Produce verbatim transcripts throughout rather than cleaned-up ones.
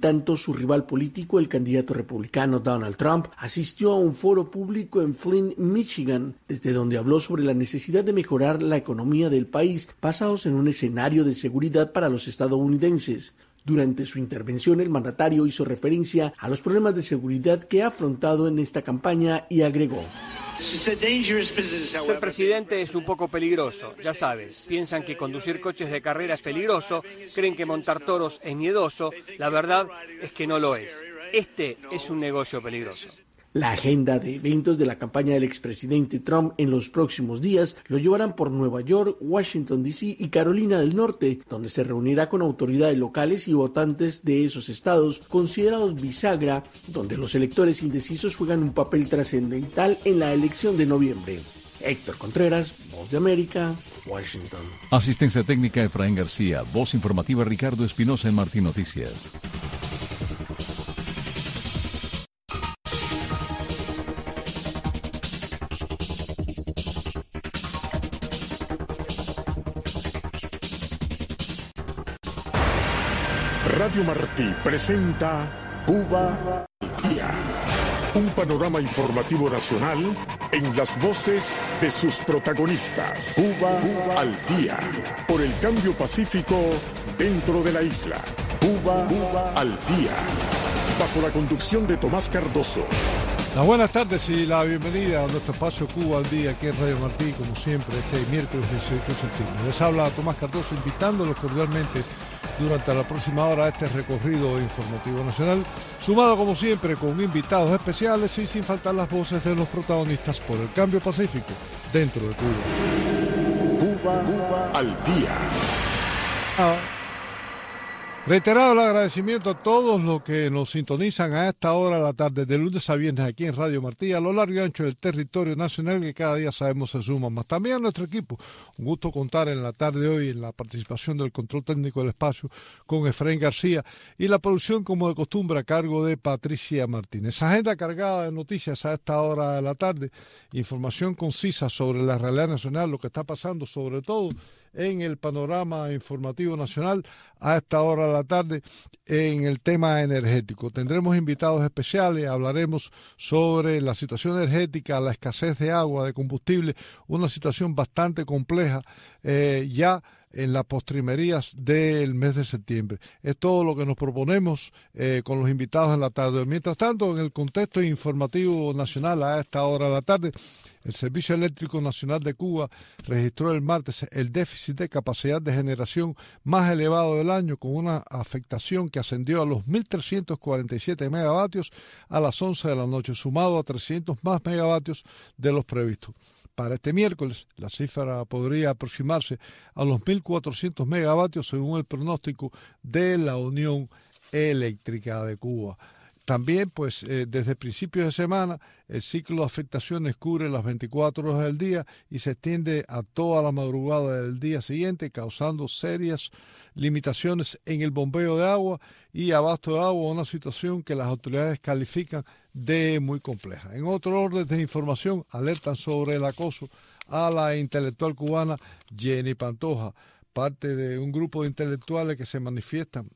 tanto, su rival político, el candidato republicano Donald Trump, asistió a un foro público en Flint, Michigan, desde donde habló sobre la necesidad de mejorar la economía del país basados en un escenario de seguridad para los estadounidenses. Durante su intervención, el mandatario hizo referencia a los problemas de seguridad que ha afrontado en esta campaña y agregó: Ser presidente es un poco peligroso, ya sabes. Piensan que conducir coches de carrera es peligroso, creen que montar toros es miedoso. La verdad es que no lo es. Este es un negocio peligroso. La agenda de eventos de la campaña del expresidente Trump en los próximos días lo llevarán por Nueva York, Washington D C y Carolina del Norte, donde se reunirá con autoridades locales y votantes de esos estados considerados bisagra, donde los electores indecisos juegan un papel trascendental en la elección de noviembre. Héctor Contreras, Voz de América, Washington. Asistencia técnica Efraín García, voz informativa Ricardo Espinosa en Martín Noticias. Radio Martí presenta Cuba al Día. Un panorama informativo nacional en las voces de sus protagonistas. Cuba, Cuba al Día. Por el cambio pacífico dentro de la isla. Cuba, Cuba al Día. Bajo la conducción de Tomás Cardoso. Las buenas tardes y la bienvenida a nuestro espacio Cuba al Día aquí en Radio Martí, como siempre, este miércoles dieciocho de septiembre. Les habla Tomás Cardoso, invitándolos cordialmente durante la próxima hora a este recorrido informativo nacional, sumado como siempre con invitados especiales y sin faltar las voces de los protagonistas por el cambio pacífico dentro de Cuba. Cuba, Cuba al Día. Ah. Reiterado el agradecimiento a todos los que nos sintonizan a esta hora de la tarde, de lunes a viernes aquí en Radio Martí, a lo largo y ancho del territorio nacional, que cada día sabemos se suman más. También a nuestro equipo. Un gusto contar en la tarde de hoy en la participación del control técnico del espacio con Efraín García y la producción, como de costumbre, a cargo de Patricia Martínez. Agenda cargada de noticias a esta hora de la tarde, información concisa sobre la realidad nacional, lo que está pasando, sobre todo en el panorama informativo nacional a esta hora de la tarde en el tema energético. Tendremos invitados especiales, hablaremos sobre la situación energética, la escasez de agua, de combustible, una situación bastante compleja eh, ya en las postrimerías del mes de septiembre. Es todo lo que nos proponemos eh, con los invitados en la tarde. Mientras tanto, en el contexto informativo nacional a esta hora de la tarde, el Servicio Eléctrico Nacional de Cuba registró el martes el déficit de capacidad de generación más elevado del año, con una afectación que ascendió a los mil trescientos cuarenta y siete megavatios a las once de la noche, sumado a trescientos más megavatios de los previstos. Para este miércoles, la cifra podría aproximarse a los mil cuatrocientos megavatios según el pronóstico de la Unión Eléctrica de Cuba. También, pues, eh, desde principios de semana, el ciclo de afectaciones cubre las veinticuatro horas del día y se extiende a toda la madrugada del día siguiente, causando serias limitaciones en el bombeo de agua y abasto de agua, una situación que las autoridades califican de muy compleja. En otro orden de información, alertan sobre el acoso a la intelectual cubana Jenny Pantoja, parte de un grupo de intelectuales que se manifiestan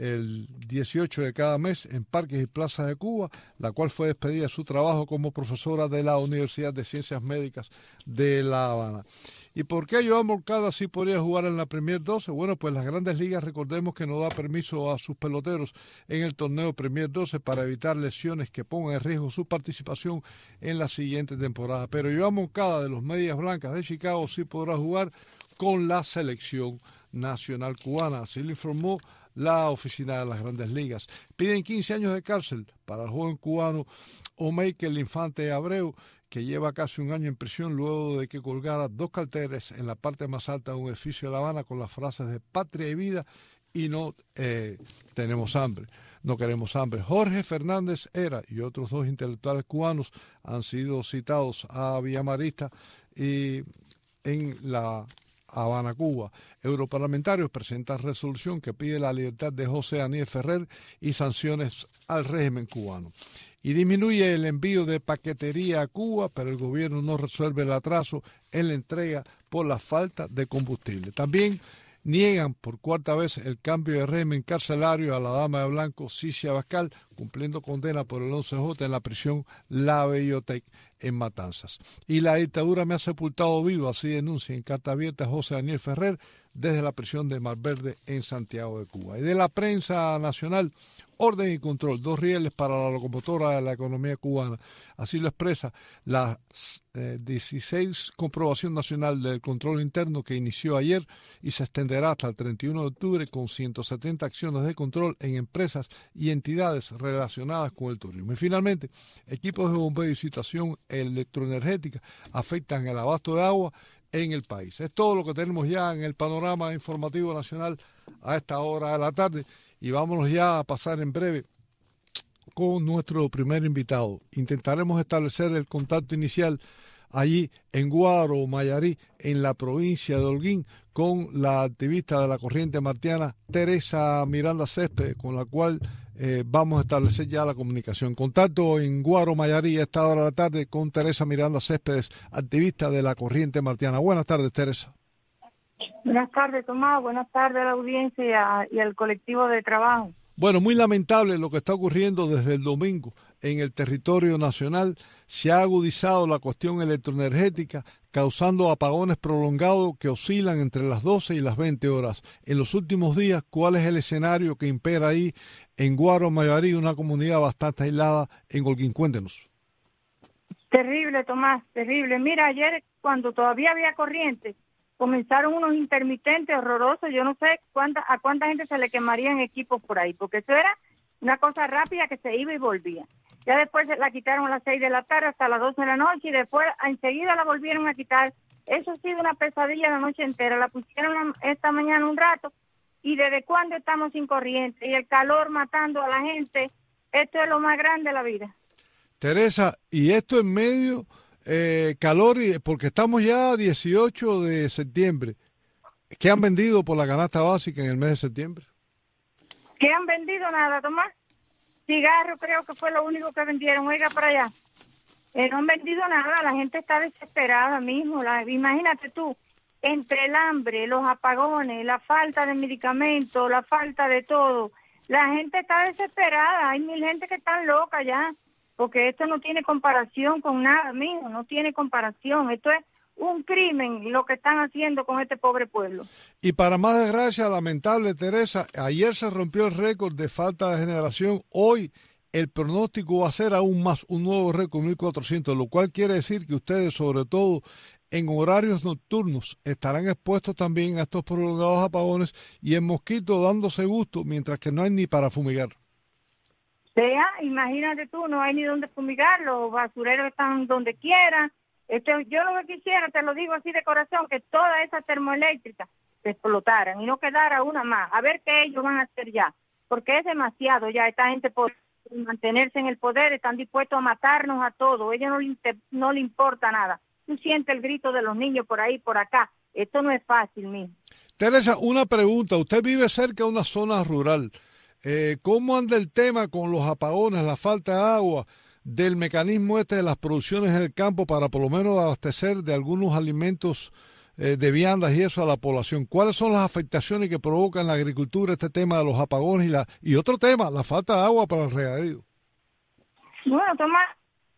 el dieciocho de cada mes en parques y plazas de Cuba, la cual fue despedida de su trabajo como profesora de la Universidad de Ciencias Médicas de La Habana. ¿Y por qué Joan Moncada sí podría jugar en la Premier doce? Bueno, pues las Grandes Ligas, recordemos que no da permiso a sus peloteros en el torneo Premier doce para evitar lesiones que pongan en riesgo su participación en la siguiente temporada. Pero Joan Moncada, de los Medias Blancas de Chicago, sí podrá jugar con la selección nacional cubana, así lo informó la oficina de las Grandes Ligas. Piden quince años de cárcel para el joven cubano Omeikel Infante Abreu, que lleva casi un año en prisión luego de que colgara dos carteles en la parte más alta de un edificio de La Habana con las frases de patria y vida y no eh, tenemos hambre, no queremos hambre. Jorge Fernández Hera y otros dos intelectuales cubanos han sido citados a Villamarista y en la Habana, Cuba. Europarlamentarios presentan resolución que pide la libertad de José Daniel Ferrer y sanciones al régimen cubano. Y disminuye el envío de paquetería a Cuba, pero el gobierno no resuelve el atraso en la entrega por la falta de combustible. También Niegan por cuarta vez el cambio de régimen carcelario a la dama de blanco Cicia Bascal, cumpliendo condena por el once J en la prisión La Bellotec en Matanzas. Y la dictadura me ha sepultado vivo, así denuncia en carta abierta José Daniel Ferrer desde la prisión de Malverde en Santiago de Cuba. Y de la prensa nacional, orden y control, dos rieles para la locomotora de la economía cubana. Así lo expresa la eh, dieciséis Comprobación Nacional del Control Interno que inició ayer y se extenderá hasta el treinta y uno de octubre con ciento setenta acciones de control en empresas y entidades relacionadas con el turismo. Y finalmente, equipos de bombeo y situación electroenergética afectan el abasto de agua en el país. Es todo lo que tenemos ya en el panorama informativo nacional a esta hora de la tarde y vámonos ya a pasar en breve con nuestro primer invitado. Intentaremos establecer el contacto inicial allí en Guaro, Mayarí, en la provincia de Holguín, con la activista de la corriente martiana Teresa Miranda Céspedes, con la cual eh, vamos a establecer ya la comunicación. Contacto en Guaro, Mayarí, a esta hora de la tarde con Teresa Miranda Céspedes, activista de la corriente martiana. Buenas tardes, Teresa. Buenas tardes, Tomás. Buenas tardes a la audiencia y al colectivo de trabajo. Bueno, muy lamentable lo que está ocurriendo desde el domingo en el territorio nacional. Se ha agudizado la cuestión electroenergética, causando apagones prolongados que oscilan entre las doce y las veinte horas. En los últimos días, ¿cuál es el escenario que impera ahí en Guaro, Mayarí, una comunidad bastante aislada en Holguín? Cuéntenos. Terrible, Tomás, terrible. Mira, ayer cuando todavía había corriente, comenzaron unos intermitentes horrorosos. Yo no sé cuánta, a cuánta gente se le quemarían equipos por ahí, porque eso era una cosa rápida que se iba y volvía. Ya después la quitaron a las seis de la tarde hasta las doce de la noche y después enseguida la volvieron a quitar. Eso ha sido una pesadilla la noche entera. La pusieron esta mañana un rato y desde cuándo estamos sin corriente y el calor matando a la gente. Esto es lo más grande de la vida. Teresa, y esto en medio eh, calor, y, porque estamos ya a dieciocho de septiembre. ¿Qué han vendido por la canasta básica en el mes de septiembre? ¿Qué han vendido? Nada, Tomás. Cigarro creo que fue lo único que vendieron. Oiga, para allá. Eh, no han vendido nada. La gente está desesperada mismo. La, imagínate tú, entre el hambre, los apagones, la falta de medicamentos, la falta de todo. La gente está desesperada. Hay mil gente que están loca ya. Porque esto no tiene comparación con nada, mijo. No tiene comparación. Esto es un crimen lo que están haciendo con este pobre pueblo. Y para más desgracia, lamentable, Teresa, ayer se rompió el récord de falta de generación. Hoy el pronóstico va a ser aún más, un nuevo récord, mil cuatrocientos, lo cual quiere decir que ustedes, sobre todo en horarios nocturnos, estarán expuestos también a estos prolongados apagones y en mosquitos dándose gusto, mientras que no hay ni para fumigar. Sea, imagínate tú, no hay ni donde fumigar, los basureros están donde quieran. Este, yo lo que quisiera, te lo digo así de corazón, que todas esas termoeléctricas se explotaran y no quedara una más. A ver qué ellos van a hacer ya, porque es demasiado ya. Esta gente por mantenerse en el poder están dispuestos a matarnos a todos. A ellos no le, no le importa nada. Tú sientes el grito de los niños por ahí, por acá. Esto no es fácil, mismo. Teresa, una pregunta. Usted vive cerca de una zona rural. Eh, ¿Cómo anda el tema con los apagones, la falta de agua, del mecanismo este de las producciones en el campo para por lo menos abastecer de algunos alimentos eh, de viandas y eso a la población? ¿Cuáles son las afectaciones que provoca en la agricultura este tema de los apagones y la y otro tema, la falta de agua para el regadío? Bueno, Tomás,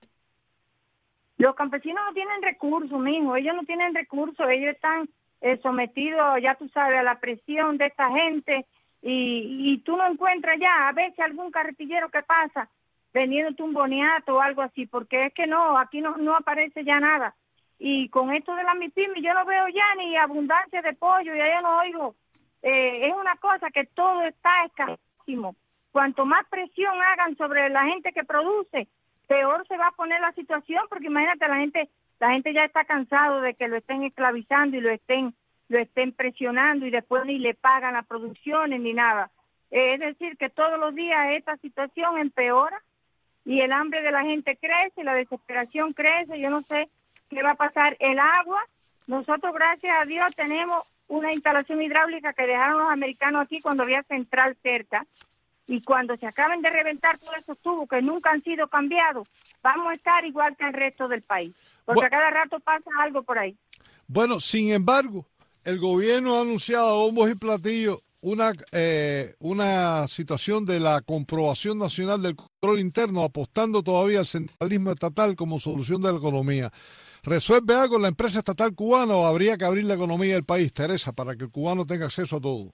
los campesinos no tienen recursos, mijo. Ellos no tienen recursos. Ellos están eh, sometidos, ya tú sabes, a la presión de esta gente y, y tú no encuentras ya a veces algún carretillero que pasa vendiéndote un boniato o algo así, porque es que no, aquí no, no aparece ya nada. Y con esto de la MIPYME yo no veo ya ni abundancia de pollo, y allá no oigo. Eh, es una cosa que todo está escasísimo. Cuanto más presión hagan sobre la gente que produce, peor se va a poner la situación, porque imagínate, la gente la gente ya está cansado de que lo estén esclavizando y lo estén lo estén presionando y después ni le pagan las producciones ni nada. Eh, es decir, que todos los días esta situación empeora y el hambre de la gente crece, la desesperación crece. Yo no sé qué va a pasar. El agua, nosotros gracias a Dios tenemos una instalación hidráulica que dejaron los americanos aquí cuando había central cerca, y cuando se acaben de reventar todos esos tubos que nunca han sido cambiados, vamos a estar igual que el resto del país, porque bueno, a cada rato pasa algo por ahí. Bueno, sin embargo, el gobierno ha anunciado a bombos y platillos una, eh, una situación de la comprobación nacional del control interno, apostando todavía al centralismo estatal como solución de la economía. ¿Resuelve algo la empresa estatal cubana o habría que abrir la economía del país, Teresa, para que el cubano tenga acceso a todo?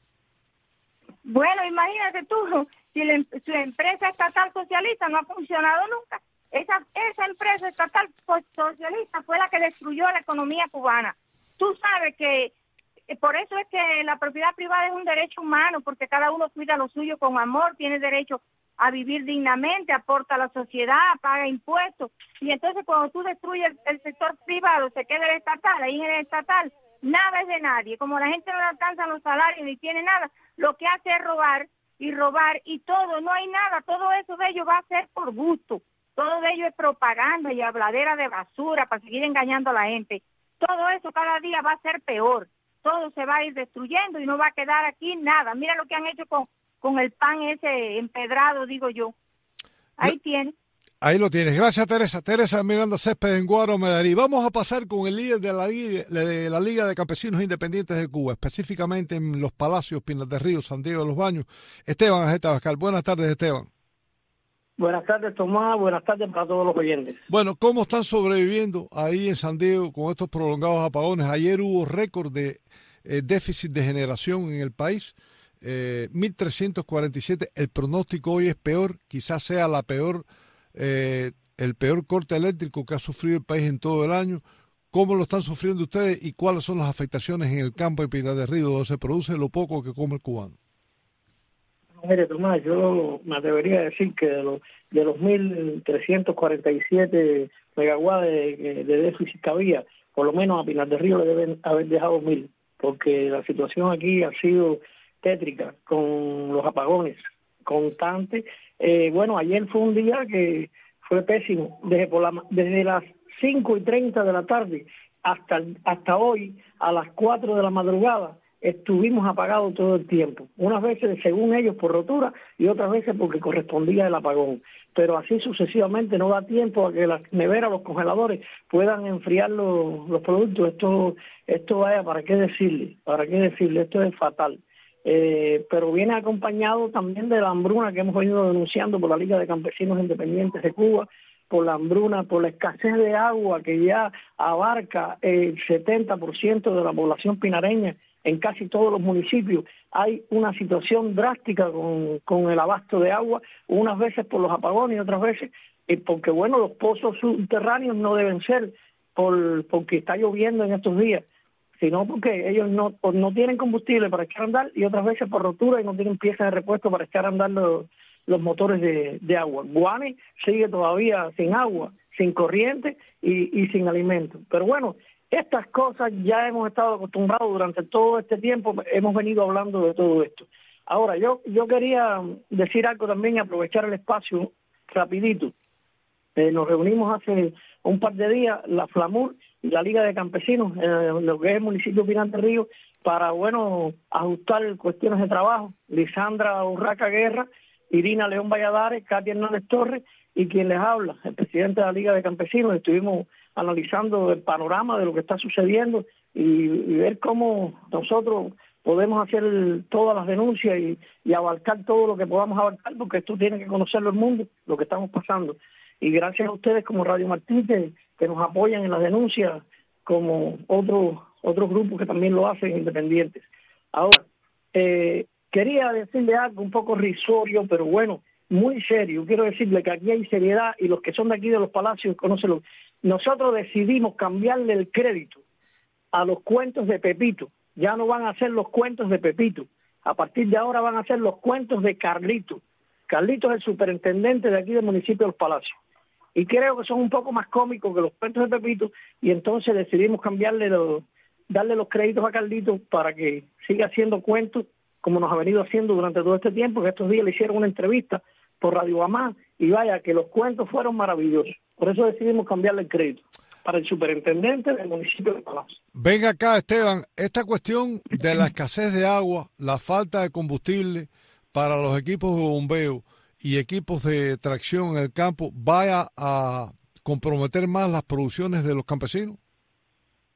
Bueno, imagínate tú, si la, su empresa estatal socialista no ha funcionado nunca. Esa, esa empresa estatal socialista fue la que destruyó la economía cubana. Tú sabes que por eso es que la propiedad privada es un derecho humano, porque cada uno cuida lo suyo con amor, tiene derecho a vivir dignamente, aporta a la sociedad, paga impuestos. Y entonces cuando tú destruyes el, el sector privado, se queda el estatal, ahí en el estatal nada es de nadie. Como la gente no le alcanza los salarios ni tiene nada, lo que hace es robar y robar y todo, no hay nada, todo eso de ellos va a ser por gusto. Todo de ello es propaganda y habladera de basura para seguir engañando a la gente. Todo eso cada día va a ser peor. Todo se va a ir destruyendo y no va a quedar aquí nada. Mira lo que han hecho con, con el pan ese empedrado, digo yo. Ahí tiene. Ahí lo tienes. Gracias, Teresa. Teresa Miranda Céspedes en Guaro, Medarí. Vamos a pasar con el líder de la, de la Liga de Campesinos Independientes de Cuba, específicamente en Los Palacios, Pinar del Río, San Diego de los Baños. Esteban Ajeta Bascal. Buenas tardes, Esteban. Buenas tardes, Tomás. Buenas tardes para todos los oyentes. Bueno, ¿cómo están sobreviviendo ahí en San Diego con estos prolongados apagones? Ayer hubo récord de eh, déficit de generación en el país, eh, mil trescientos cuarenta y siete. El pronóstico hoy es peor, quizás sea la peor, eh, el peor corte eléctrico que ha sufrido el país en todo el año. ¿Cómo lo están sufriendo ustedes y cuáles son las afectaciones en el campo de Pinar del Río, donde se produce lo poco que come el cubano? Mire, Tomás, yo me atrevería a decir que de los, de los mil trescientos cuarenta y siete megawatts de, de déficit que había, por lo menos a Pinar del Río le deben haber dejado mil, porque la situación aquí ha sido tétrica, con los apagones constantes. Eh, bueno, ayer fue un día que fue pésimo, desde, por la, desde las cinco y treinta de la tarde hasta, hasta hoy, a las cuatro de la madrugada, estuvimos apagados todo el tiempo, unas veces según ellos por rotura y otras veces porque correspondía el apagón, pero así sucesivamente no da tiempo a que las neveras, los congeladores puedan enfriar los, los productos. Esto, esto vaya, ¿para qué decirle? ¿Para qué decirle? Esto es fatal. Eh, pero viene acompañado también de la hambruna que hemos venido denunciando por la Liga de Campesinos Independientes de Cuba, por la hambruna, por la escasez de agua que ya abarca el setenta por ciento de la población pinareña. En casi todos los municipios hay una situación drástica con, con el abasto de agua, unas veces por los apagones y otras veces eh, porque, bueno, los pozos subterráneos no deben ser por porque está lloviendo en estos días, sino porque ellos no no tienen combustible para echar a andar y otras veces por rotura y no tienen piezas de repuesto para echar a andar los, los motores de, de agua. Guane sigue todavía sin agua, sin corriente y, y sin alimento. Pero bueno, estas cosas ya hemos estado acostumbrados durante todo este tiempo, hemos venido hablando de todo esto. Ahora, yo yo quería decir algo también y aprovechar el espacio rapidito. Eh, nos reunimos hace un par de días, la FLAMUR y la Liga de Campesinos, en lo que es el municipio de Pinar del Río, para, bueno, ajustar cuestiones de trabajo. Lisandra Urraca Guerra, Irina León Valladares, Katia Hernández Torres y quien les habla, el presidente de la Liga de Campesinos. Estuvimos analizando el panorama de lo que está sucediendo y, y ver cómo nosotros podemos hacer el, todas las denuncias y, y abarcar todo lo que podamos abarcar, porque esto tiene que conocerlo el mundo, lo que estamos pasando. Y gracias a ustedes como Radio Martí, que, que nos apoyan en las denuncias, como otros otros grupos que también lo hacen independientes. Ahora, eh, quería decirle algo un poco risorio, pero bueno, muy serio. Quiero decirle que aquí hay seriedad y los que son de aquí de los Palacios conocen lo. Nosotros decidimos cambiarle el crédito a los cuentos de Pepito. Ya no van a ser los cuentos de Pepito. A partir de ahora van a ser los cuentos de Carlito. Carlito es el superintendente de aquí del municipio de Los Palacios. Y creo que son un poco más cómicos que los cuentos de Pepito y entonces decidimos cambiarle los, darle los créditos a Carlito para que siga haciendo cuentos como nos ha venido haciendo durante todo este tiempo, que estos días le hicieron una entrevista por Radio Amá y vaya que los cuentos fueron maravillosos. Por eso decidimos cambiarle el crédito para el superintendente del municipio de Palacio. Venga acá, Esteban, esta cuestión de la escasez de agua, la falta de combustible para los equipos de bombeo y equipos de tracción en el campo, ¿vaya a comprometer más las producciones de los campesinos?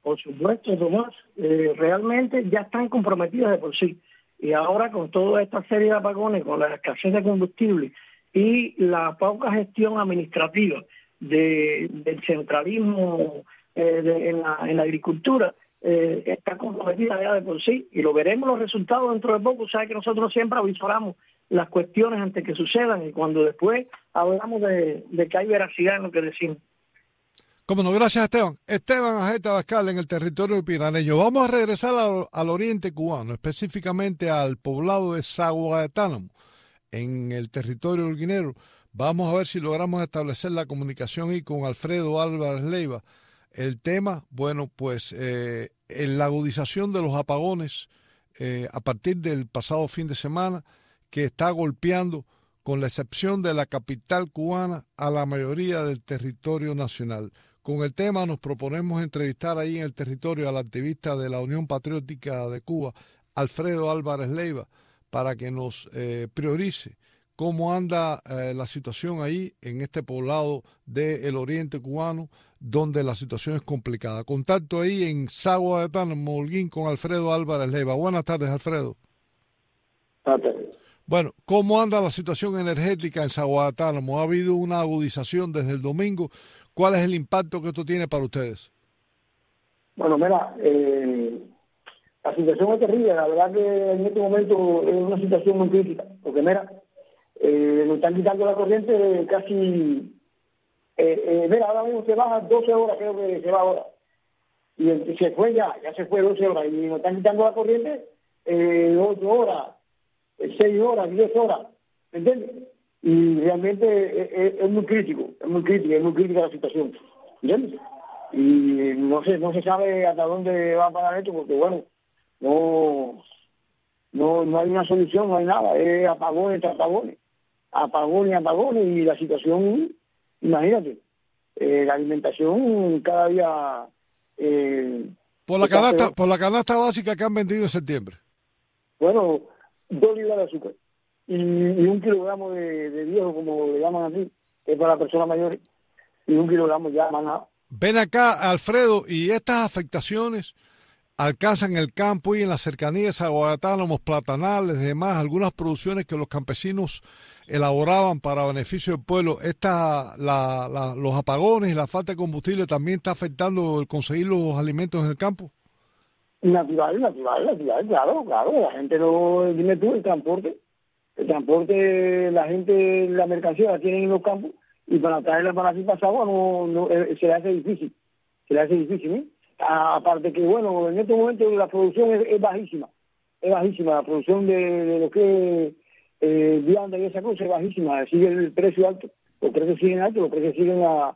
Por supuesto, Tomás, eh, realmente ya están comprometidas de por sí. Y ahora con toda esta serie de apagones, con la escasez de combustible y la poca gestión administrativa de, del centralismo eh, de, en, la, en la agricultura, eh, está comprometida ya de por sí. Y lo veremos los resultados dentro de poco. Sabes que nosotros siempre avisoramos las cuestiones antes que sucedan y cuando después hablamos de, de que hay veracidad en lo que decimos. Cómo no, gracias Esteban. Esteban Ajeta Abascal en el territorio piraneño. Vamos a regresar al, al oriente cubano, específicamente al poblado de Saguadánamo, en el territorio holguinero. Vamos a ver si logramos establecer la comunicación y con Alfredo Álvarez Leiva. El tema, bueno, pues eh, en la agudización de los apagones eh, a partir del pasado fin de semana, que está golpeando, con la excepción de la capital cubana, a la mayoría del territorio nacional. Con el tema nos proponemos entrevistar ahí en el territorio al activista de la Unión Patriótica de Cuba, Alfredo Álvarez Leiva, para que nos eh, priorice cómo anda eh, la situación ahí en este poblado del oriente cubano, donde la situación es complicada. Contacto ahí en Saguadánamo, Holguín, con Alfredo Álvarez Leiva. Buenas tardes, Alfredo. Buenas tardes. Bueno, ¿cómo anda la situación energética en Saguadánamo? ¿Ha habido una agudización desde el domingo? ¿Cuál es el impacto que esto tiene para ustedes? Bueno, mira, eh, la situación es terrible. La verdad que en este momento es una situación muy crítica. Porque mira, eh, nos están quitando la corriente casi... Eh, eh, mira, ahora mismo se baja doce horas, creo que se va ahora. Y el, se fue ya, ya se fue doce horas. Y nos están quitando la corriente eh, ocho horas, seis horas, diez horas. ¿Me entiendes? Y realmente es, es, es muy crítico, es muy crítico, es muy crítica la situación, ¿entiendes? Y no se, no se sabe hasta dónde va a parar esto, porque bueno, no, no, no hay una solución, no hay nada, es apagones tras apagones, apagones, apagones, y la situación, imagínate, eh, la alimentación cada día... Eh, por la canasta, por la canasta básica que han vendido en septiembre. Bueno, dos libras de azúcar. Y, y un kilogramo de, de viejo, como le llaman así, que es para personas mayores, y un kilogramo ya más nada. Ven acá, Alfredo, y estas afectaciones alcanzan el campo y en las cercanías a Guadalajara, platanales, demás, algunas producciones que los campesinos elaboraban para beneficio del pueblo. Esta, la, la, los apagones y la falta de combustible también está afectando el conseguir los alimentos en el campo. Natural, natural, natural, claro, claro. La gente no, dime tú, el transporte. El transporte, la gente, la mercancía la tienen en los campos y para traerla para aquí pasado no, no, eh, se le hace difícil, se le hace difícil, ¿eh? Aparte que, bueno, en este momento la producción es, es bajísima, es bajísima, la producción de, de lo que es eh, vianda y esa cosa es bajísima, sigue el precio alto, los precios siguen altos, los precios siguen a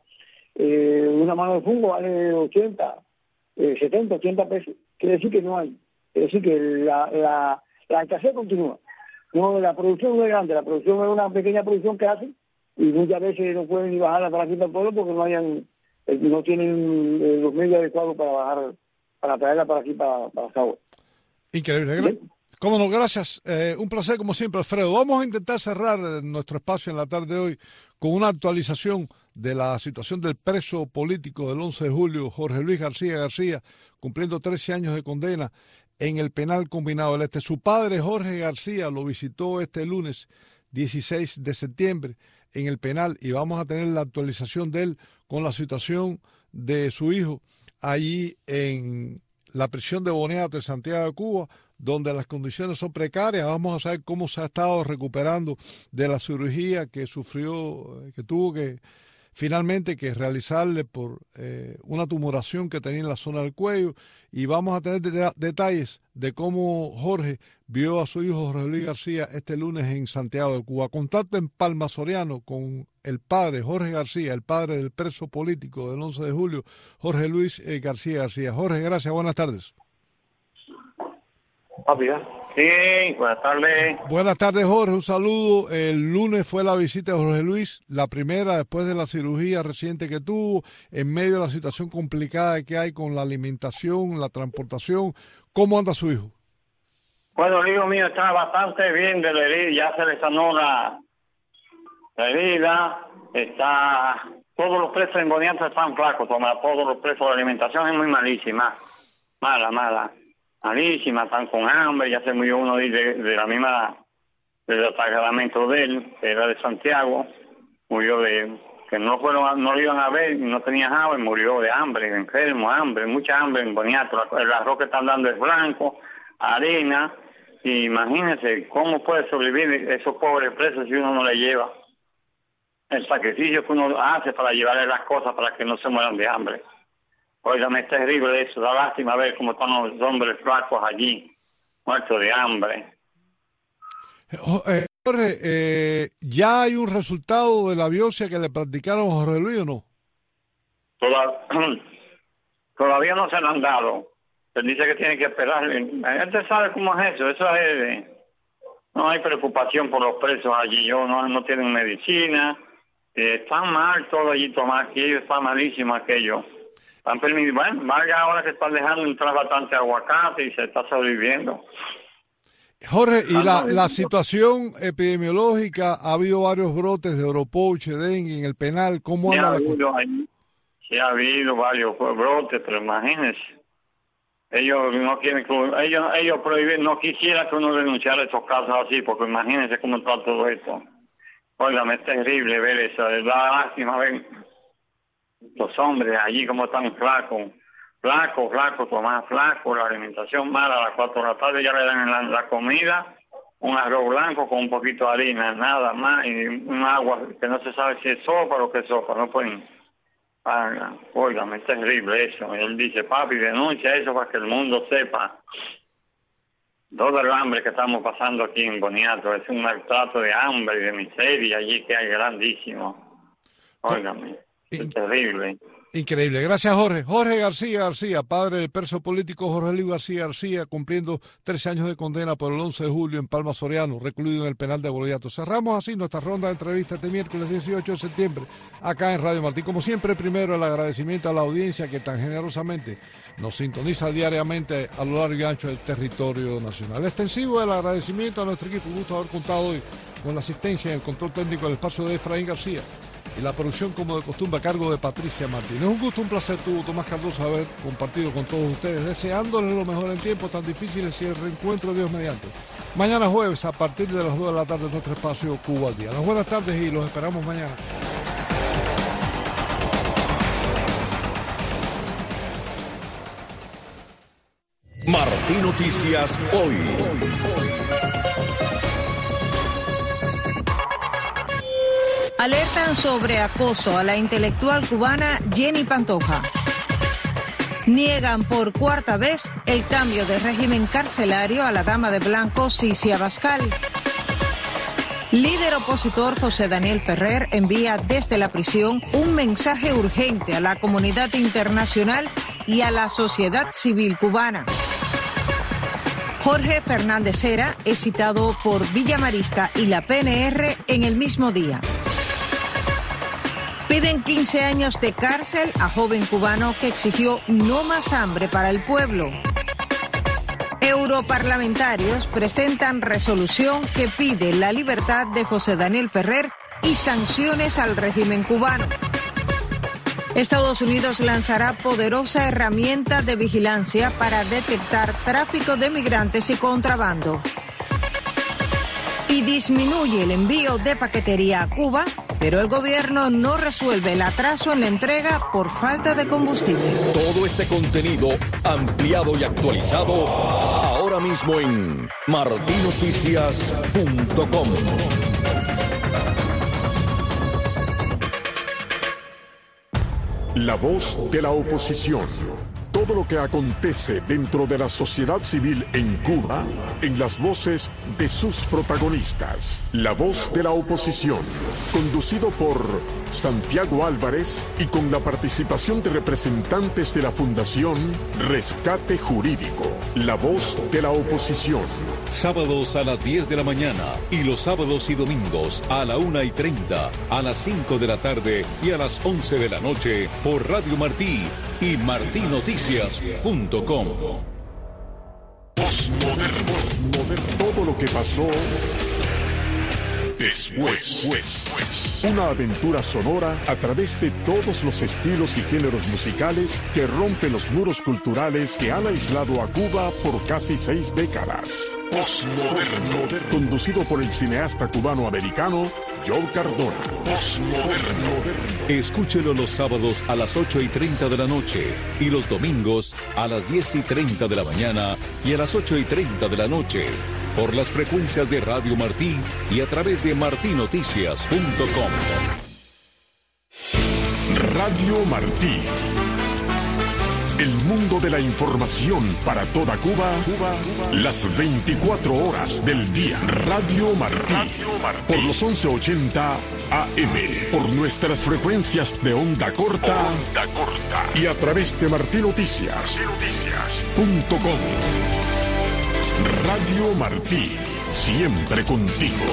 eh, una mano de fungo vale ochenta, eh, setenta, ochenta pesos, quiere decir que no hay, quiere decir que la, la, la escasez continúa. No, la producción no es grande, la producción es una pequeña producción que hacen y muchas veces no pueden ni bajarla para aquí para el pueblo porque no hayan, no tienen los medios adecuados para bajar, para traerla para aquí para, para Sagua. Increíble. ¿Sí? Cómo no, gracias. Eh, un placer como siempre, Alfredo. Vamos a intentar cerrar nuestro espacio en la tarde de hoy con una actualización de la situación del preso político del once de julio, Jorge Luis García García, cumpliendo trece años de condena en el penal combinado del Este. Su padre, Jorge García, lo visitó este lunes dieciséis de septiembre en el penal y vamos a tener la actualización de él con la situación de su hijo allí en la prisión de Boniato de Santiago de Cuba, donde las condiciones son precarias. Vamos a saber cómo se ha estado recuperando de la cirugía que sufrió, que tuvo que finalmente que realizarle por eh, una tumoración que tenía en la zona del cuello, y vamos a tener de detalles de cómo Jorge vio a su hijo Jorge Luis García este lunes en Santiago de Cuba. Contacto en Palma Soriano con el padre Jorge García, el padre del preso político del once de julio, Jorge Luis eh, García García. Jorge, gracias, buenas tardes. Sí, buenas tardes. Buenas tardes, Jorge, un saludo. El lunes fue la visita de Jorge Luis, la primera después de la cirugía reciente que tuvo, en medio de la situación complicada que hay con la alimentación, la transportación. ¿Cómo anda su hijo? Bueno, el hijo mío está bastante bien de la herida, ya se le sanó la, la herida, está todos los precios en Boniato están flacos, Tomás, todos los precios de alimentación es muy malísima, mala, mala, malísima, están con hambre, ya se murió uno de, de la misma, del atacamiento de él, que era de Santiago, murió de, que no fueron, no lo iban a ver, no tenía agua, y murió de hambre, enfermo, hambre, mucha hambre en Boniato, el arroz que están dando es blanco, arena, y imagínense cómo puede sobrevivir esos pobres presos si uno no le lleva. El sacrificio que uno hace para llevarle las cosas para que no se mueran de hambre. Óigame, es terrible eso, da lástima ver cómo están los hombres flacos allí, muertos de hambre. Eh, Jorge, eh, ¿ya hay un resultado de la biopsia que le practicaron a Jorge Luis o no? Toda, todavía no se lo han dado. Se dice que tiene que esperar. La gente sabe cómo es eso, eso es... No hay preocupación por los presos allí, yo no, no tienen medicina. Eh, están mal todo allí, Tomás, que ellos están malísimos aquello. Están permitiendo, bueno, valga ahora que están dejando entrar bastante aguacate y se está sobreviviendo. Jorge, y la, la situación epidemiológica, ha habido varios brotes de oropoche, dengue en el penal, ¿cómo anda la cosa? Sí ha habido varios brotes, pero imagínense, ellos no quieren, ellos, ellos prohíben, no quisieran que uno denunciara estos casos así, porque imagínense cómo está todo esto. Óigame, es terrible ver eso, es la lástima ver los hombres allí como están flacos, flacos, flacos, más flacos, la alimentación mala, a las cuatro de la tarde ya le dan la, la comida, un arroz blanco con un poquito de harina, nada más, y un agua que no se sabe si es sopa o qué es sopa, no pueden pagar. Óigame, es terrible eso. Él dice, papi, denuncia eso para que el mundo sepa. Todo el hambre que estamos pasando aquí en Boniato es un maltrato de hambre y de miseria allí que hay grandísimo. Óigame, es terrible. Increíble. Gracias, Jorge. Jorge García García, padre del preso político Jorge Luis García García, cumpliendo trece años de condena por el once de julio en Palma Soriano, recluido en el penal de Boniato. Cerramos así nuestra ronda de entrevistas este miércoles dieciocho de septiembre, acá en Radio Martí. Como siempre, primero el agradecimiento a la audiencia que tan generosamente nos sintoniza diariamente a lo largo y ancho del territorio nacional. Extensivo el agradecimiento a nuestro equipo. Un gusto haber contado hoy con la asistencia en el control técnico del espacio de Efraín García y la producción, como de costumbre, a cargo de Patricia Martínez. Es un gusto, un placer, tuvo Tomás Cardoso haber compartido con todos ustedes, deseándoles lo mejor en tiempos tan difíciles y el reencuentro, Dios mediante. Mañana jueves, a partir de las dos de la tarde, nuestro espacio Cuba al Día. Las buenas tardes y los esperamos mañana. Martí Noticias Hoy. Alertan sobre acoso a la intelectual cubana Jenny Pantoja. Niegan por cuarta vez el cambio de régimen carcelario a la dama de blanco Cici Abascal. Líder opositor José Daniel Ferrer envía desde la prisión un mensaje urgente a la comunidad internacional y a la sociedad civil cubana. Jorge Fernández Cera es citado por Villamarista y la P N R en el mismo día. Piden quince años de cárcel a joven cubano que exigió no más hambre para el pueblo. Europarlamentarios presentan resolución que pide la libertad de José Daniel Ferrer y sanciones al régimen cubano. Estados Unidos lanzará poderosa herramienta de vigilancia para detectar tráfico de migrantes y contrabando. Y disminuye el envío de paquetería a Cuba, pero el gobierno no resuelve el atraso en la entrega por falta de combustible. Todo este contenido ampliado y actualizado ahora mismo en martí noticias punto com. La voz de la oposición. Todo lo que acontece dentro de la sociedad civil en Cuba, en las voces de sus protagonistas. La voz de la oposición, conducido por Santiago Álvarez y con la participación de representantes de la Fundación Rescate Jurídico. La voz de la oposición. Sábados a las diez de la mañana y los sábados y domingos a la una y treinta, a las cinco de la tarde y a las once de la noche por Radio Martí y martí noticias punto com. Postmoderno. Todo lo que pasó Después, después. Una aventura sonora a través de todos los estilos y géneros musicales que rompe los muros culturales que han aislado a Cuba por casi seis décadas. Postmoderno, conducido por el cineasta cubano-americano Joe Cardona. Postmoderno. Escúchelo los sábados a las ocho y treinta de la noche y los domingos a las diez y treinta de la mañana y a las ocho y treinta de la noche por las frecuencias de Radio Martí y a través de martí noticias punto com. Radio Martí. El mundo de la información para toda Cuba, Cuba, Cuba, las veinticuatro horas del día. Radio Martí, Radio Martí. Por los once ochenta A M, por nuestras frecuencias de onda corta, onda corta. Y a través de martí noticias punto com. Radio Martí, siempre contigo.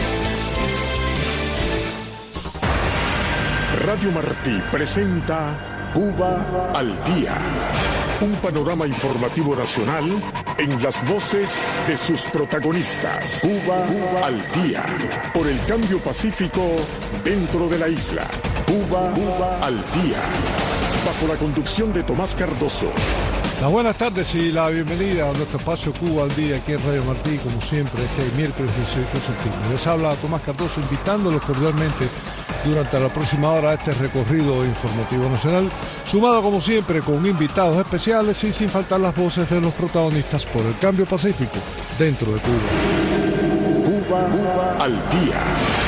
Radio Martí presenta Cuba al Día, un panorama informativo nacional en las voces de sus protagonistas. Cuba, Cuba al Día, por el cambio pacífico dentro de la isla. Cuba, Cuba al Día, bajo la conducción de Tomás Cardoso. Las buenas tardes y la bienvenida a nuestro espacio Cuba al Día aquí en Radio Martí, como siempre, este miércoles dieciocho de septiembre. Les habla Tomás Cardoso, invitándolos cordialmente durante la próxima hora a este recorrido informativo nacional, sumado como siempre con invitados especiales y sin faltar las voces de los protagonistas por el cambio pacífico dentro de Cuba. Cuba, Cuba al Día.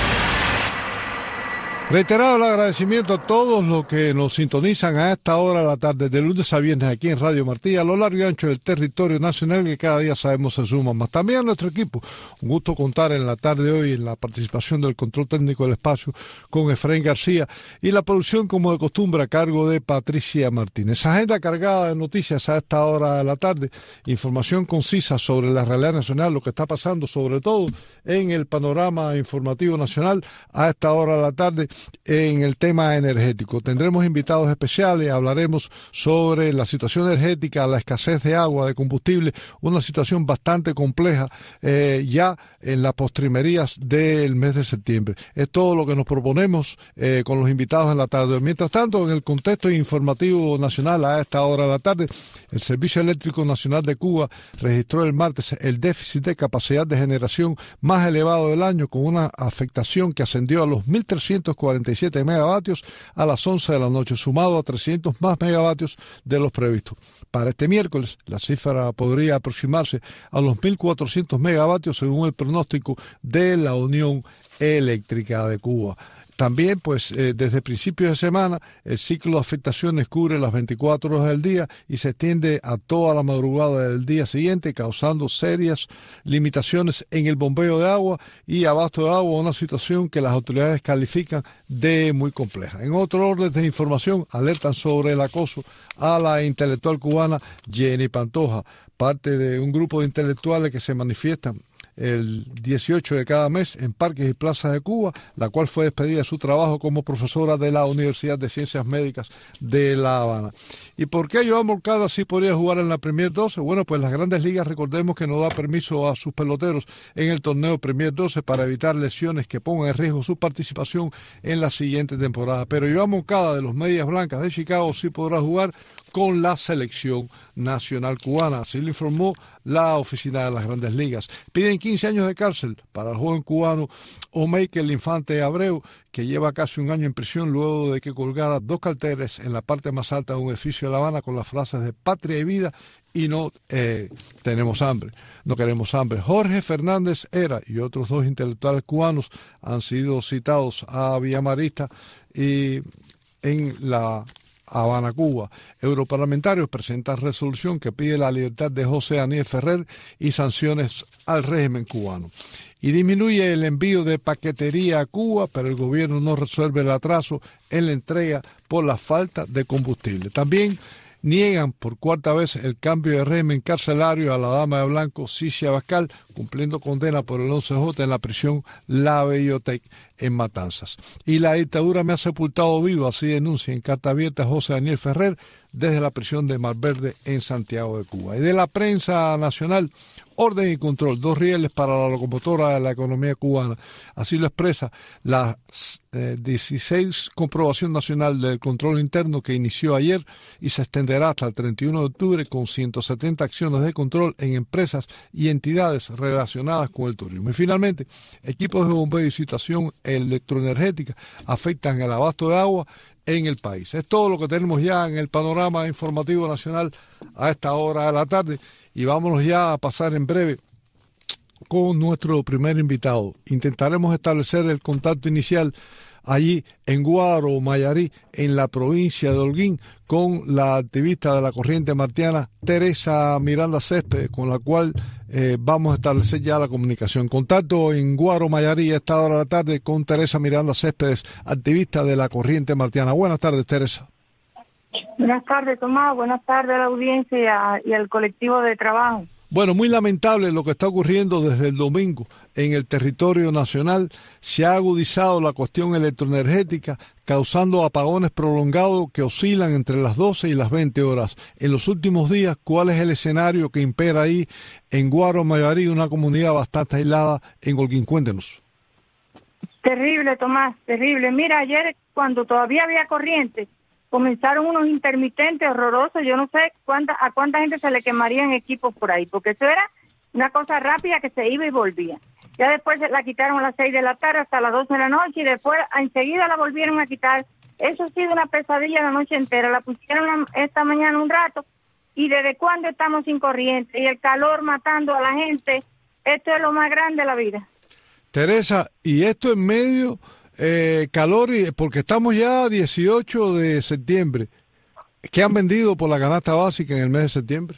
Reiterado el agradecimiento a todos los que nos sintonizan a esta hora de la tarde, de lunes a viernes aquí en Radio Martí, a lo largo y ancho del territorio nacional, que cada día sabemos se suman más. También a nuestro equipo. Un gusto contar en la tarde de hoy en la participación del control técnico del espacio con Efraín García y la producción, como de costumbre, a cargo de Patricia Martínez. Agenda cargada de noticias a esta hora de la tarde, información concisa sobre la realidad nacional, lo que está pasando sobre todo en el panorama informativo nacional a esta hora de la tarde. En el tema energético tendremos invitados especiales, hablaremos sobre la situación energética, la escasez de agua, de combustible, una situación bastante compleja eh, ya en las postrimerías del mes de septiembre. Es todo lo que nos proponemos eh, con los invitados en la tarde. Mientras tanto, en el contexto informativo nacional a esta hora de la tarde, el Servicio Eléctrico Nacional de Cuba registró el martes el déficit de capacidad de generación más elevado del año, con una afectación que ascendió a los mil trescientos cuarenta y siete megavatios a las once de la noche, sumado a trescientos más megavatios de los previstos. Para este miércoles, la cifra podría aproximarse a los mil cuatrocientos megavatios según el pronóstico de la Unión Eléctrica de Cuba. También, pues, eh, desde principios de semana, el ciclo de afectaciones cubre las veinticuatro horas del día y se extiende a toda la madrugada del día siguiente, causando serias limitaciones en el bombeo de agua y abasto de agua, una situación que las autoridades califican de muy compleja. En otro orden de información, alertan sobre el acoso a la intelectual cubana Jenny Pantoja, parte de un grupo de intelectuales que se manifiestan el dieciocho de cada mes en parques y plazas de Cuba, la cual fue despedida de su trabajo como profesora de la Universidad de Ciencias Médicas de La Habana. ¿Y por qué Joan Moncada sí podría jugar en la Premier doce? Bueno, pues las Grandes Ligas, recordemos que no da permiso a sus peloteros en el torneo Premier doce para evitar lesiones que pongan en riesgo su participación en la siguiente temporada. Pero Joan Moncada, de los Medias Blancas de Chicago, sí podrá jugar con la selección nacional cubana, así lo informó la oficina de las Grandes Ligas. Piden quince años de cárcel para el joven cubano Omekel Infante Abreu, que lleva casi un año en prisión luego de que colgara dos carteles en la parte más alta de un edificio de La Habana con las frases de patria y vida y no eh, tenemos hambre, no queremos hambre. Jorge Fernández Era y otros dos intelectuales cubanos han sido citados a Villamarista y en la Habana, Cuba. Europarlamentarios presentan resolución que pide la libertad de José Daniel Ferrer y sanciones al régimen cubano. Y disminuye el envío de paquetería a Cuba, pero el gobierno no resuelve el atraso en la entrega por la falta de combustible. También niegan por cuarta vez el cambio de régimen carcelario a la dama de blanco Cicia Bascal, cumpliendo condena por el once J en la prisión La Bellotec en Matanzas. Y la dictadura me ha sepultado vivo, así denuncia en carta abierta José Daniel Ferrer desde la prisión de Mar Verde en Santiago de Cuba. Y de la prensa nacional, orden y control, dos rieles para la locomotora de la economía cubana. Así lo expresa la eh, dieciséis comprobación nacional del control interno que inició ayer y se extenderá hasta el treinta y uno de octubre con ciento setenta acciones de control en empresas y entidades relacionadas con el turismo. Y finalmente, equipos de bombeo y situación electroenergética afectan el abasto de agua en el país. Es todo lo que tenemos ya en el panorama informativo nacional a esta hora de la tarde y vámonos ya a pasar en breve con nuestro primer invitado. Intentaremos establecer el contacto inicial allí en Guaro, Mayarí, en la provincia de Holguín, con la activista de la corriente martiana Teresa Miranda Céspedes, con la cual eh, vamos a establecer ya la comunicación. Contacto en Guaro, Mayarí, a esta hora de la tarde con Teresa Miranda Céspedes, activista de la corriente martiana. Buenas tardes, Teresa. Buenas tardes, Tomás. Buenas tardes a la audiencia y al colectivo de trabajo. Bueno, muy lamentable lo que está ocurriendo desde el domingo en el territorio nacional. Se ha agudizado la cuestión electroenergética, causando apagones prolongados que oscilan entre las doce y las veinte horas. En los últimos días, ¿cuál es el escenario que impera ahí en Guaro, Mayarí, una comunidad bastante aislada en Holguín? Cuéntenos. Terrible, Tomás, terrible. Mira, ayer cuando todavía había corriente, comenzaron unos intermitentes horrorosos. Yo no sé cuánta, a cuánta gente se le quemarían equipos por ahí, porque eso era una cosa rápida que se iba y volvía. Ya después la quitaron a las seis de la tarde hasta las doce de la noche y después enseguida la volvieron a quitar. Eso ha sido una pesadilla la noche entera. La pusieron esta mañana un rato y desde cuándo estamos sin corriente y el calor matando a la gente. Esto es lo más grande de la vida. Teresa, y esto en medio Eh, calor, y, porque estamos ya a dieciocho de septiembre. ¿Qué han vendido por la canasta básica en el mes de septiembre?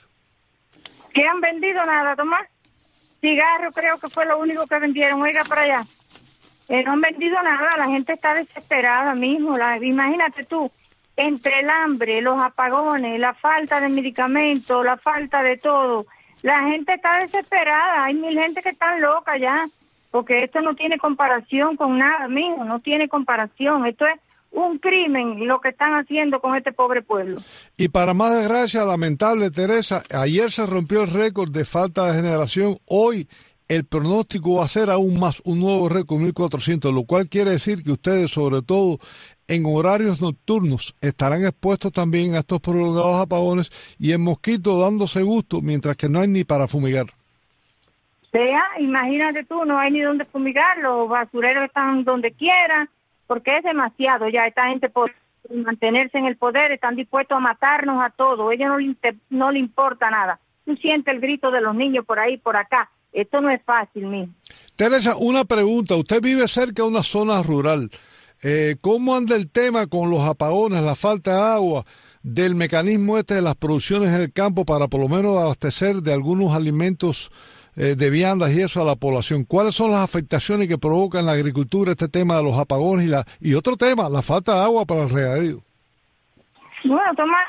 ¿Qué han vendido? Nada, Tomás. Cigarro creo que fue lo único que vendieron. Oiga, para allá. Eh, no han vendido nada. La gente está desesperada mismo. La, imagínate tú, entre el hambre, los apagones, la falta de medicamentos, la falta de todo. La gente está desesperada. Hay mil gente que están loca ya. Porque esto no tiene comparación con nada, mijo, no tiene comparación. Esto es un crimen lo que están haciendo con este pobre pueblo. Y para más desgracia, lamentable, Teresa, ayer se rompió el récord de falta de generación. Hoy el pronóstico va a ser aún más, un nuevo récord, mil cuatrocientos, lo cual quiere decir que ustedes, sobre todo en horarios nocturnos, estarán expuestos también a estos prolongados apagones y en mosquitos dándose gusto, mientras que no hay ni para fumigar. Vea, imagínate tú, no hay ni donde fumigar, los basureros están donde quieran, porque es demasiado ya. Esta gente por mantenerse en el poder están dispuestos a matarnos a todos, a ellos no le, no le importa nada. Tú sientes el grito de los niños por ahí, por acá, esto no es fácil, mismo. Teresa, una pregunta, usted vive cerca de una zona rural, eh, ¿cómo anda el tema con los apagones, la falta de agua, del mecanismo este de las producciones en el campo para por lo menos abastecer de algunos alimentos Eh, de viandas y eso a la población? ¿Cuáles son las afectaciones que provoca en la agricultura este tema de los apagones y la y otro tema, la falta de agua para el regadío? Bueno, Tomás,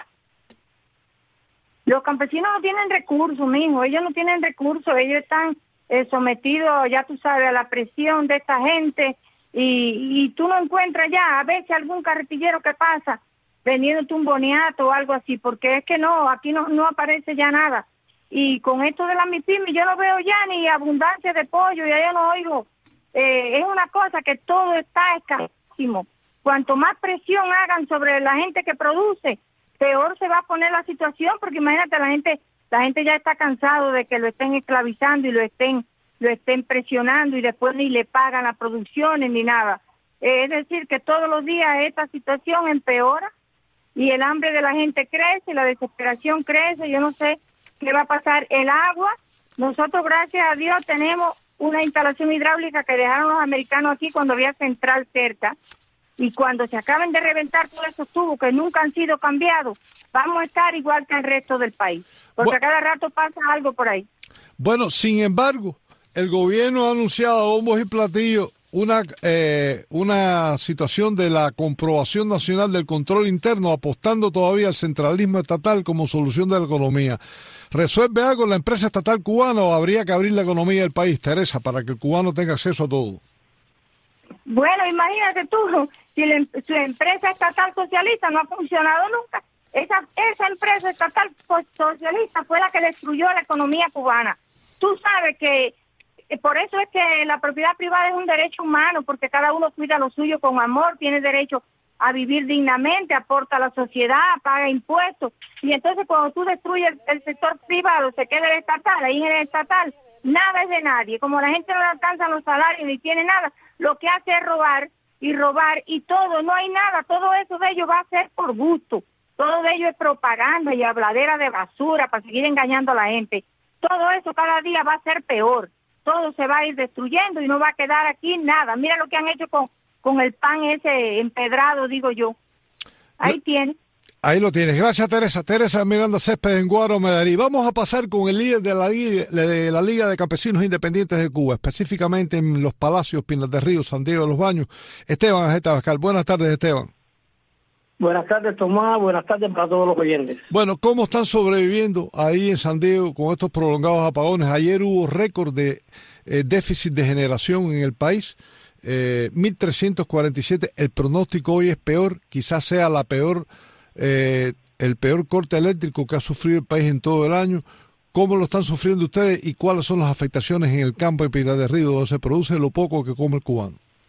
los campesinos no tienen recursos, mijo, ellos no tienen recursos, ellos están eh, sometidos, ya tú sabes, a la presión de esta gente y, y tú no encuentras ya a veces algún carretillero que pasa vendiéndote un boniato o algo así, porque es que no, aquí no, no aparece ya nada. Y con esto de la MIPYME yo no veo ya ni abundancia de pollo, ya yo no oigo. Eh, es una cosa que todo está escasísimo. Cuanto más presión hagan sobre la gente que produce, peor se va a poner la situación, porque imagínate, la gente la gente ya está cansado de que lo estén esclavizando y lo estén lo estén presionando y después ni le pagan las producciones ni nada. Eh, es decir, que todos los días esta situación empeora y el hambre de la gente crece, la desesperación crece, yo no sé qué va a pasar. El agua, nosotros gracias a Dios tenemos una instalación hidráulica que dejaron los americanos aquí cuando había central cerca, y cuando se acaben de reventar todos esos tubos que nunca han sido cambiados, vamos a estar igual que el resto del país, porque bueno, a cada rato pasa algo por ahí. Bueno, sin embargo, el gobierno ha anunciado a bombos y platillos una, eh, una situación de la comprobación nacional del control interno, apostando todavía al centralismo estatal como solución de la economía. ¿Resuelve algo la empresa estatal cubana o habría que abrir la economía del país, Teresa, para que el cubano tenga acceso a todo? Bueno, imagínate tú, si la, su empresa estatal socialista no ha funcionado nunca, esa, esa empresa estatal socialista fue la que destruyó la economía cubana. Tú sabes que por eso es que la propiedad privada es un derecho humano, porque cada uno cuida lo suyo con amor, tiene derecho a vivir dignamente, aporta a la sociedad, paga impuestos, y entonces cuando tú destruyes el, el sector privado, se queda el estatal, ahí en el estatal, nada es de nadie, como la gente no le alcanzan los salarios ni tiene nada, lo que hace es robar y robar y todo, no hay nada, todo eso de ellos va a ser por gusto, todo de ello es propaganda y habladera de basura para seguir engañando a la gente, todo eso cada día va a ser peor, todo se va a ir destruyendo y no va a quedar aquí nada, mira lo que han hecho con con el pan ese empedrado, digo yo. Ahí tiene. Ahí lo tienes. Gracias, Teresa. Teresa Miranda Céspedes en Guaro, Medarí. Vamos a pasar con el líder de la, de la Liga de Campesinos Independientes de Cuba, específicamente en Los Palacios, Pinar del Río, San Diego de los Baños. Esteban Ajeta Abascal. Buenas tardes, Esteban. Buenas tardes, Tomás. Buenas tardes para todos los oyentes. Bueno, ¿cómo están sobreviviendo ahí en San Diego con estos prolongados apagones? Ayer hubo récord de eh, déficit de generación en el país. Eh, mil trescientos cuarenta y siete, el pronóstico hoy es peor, quizás sea la peor, eh, el peor corte eléctrico que ha sufrido el país en todo el año. ¿Cómo lo están sufriendo ustedes y cuáles son las afectaciones en el campo de Pinar del Río, donde se produce lo poco que come el cubano?